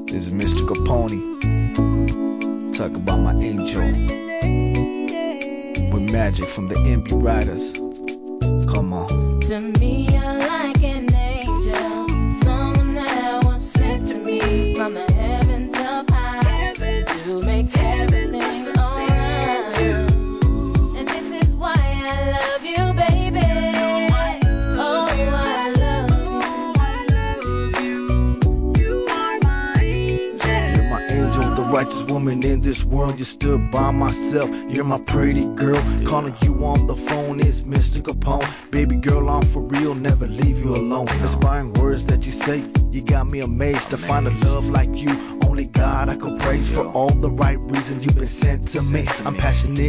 This is Mr. Capone. Talk about my angel. With magic from the MB Riders. Come on. To me, you're like an angel, someone that was sent to me from the heavens up high to make everything alright. And this is why I love you, baby. Oh, I love you. You are my angel. You're my angel, the righteous woman in this world. You stood by myself. You're my pretty girl. Calling you on the phone is Mr. Capone. Baby girl, I'm for real, never leave you alone. Inspiring words that you say, you got me amazed. To find a love like you, only God I could praise. For all the right reasons you've been sent to me. I'm passionate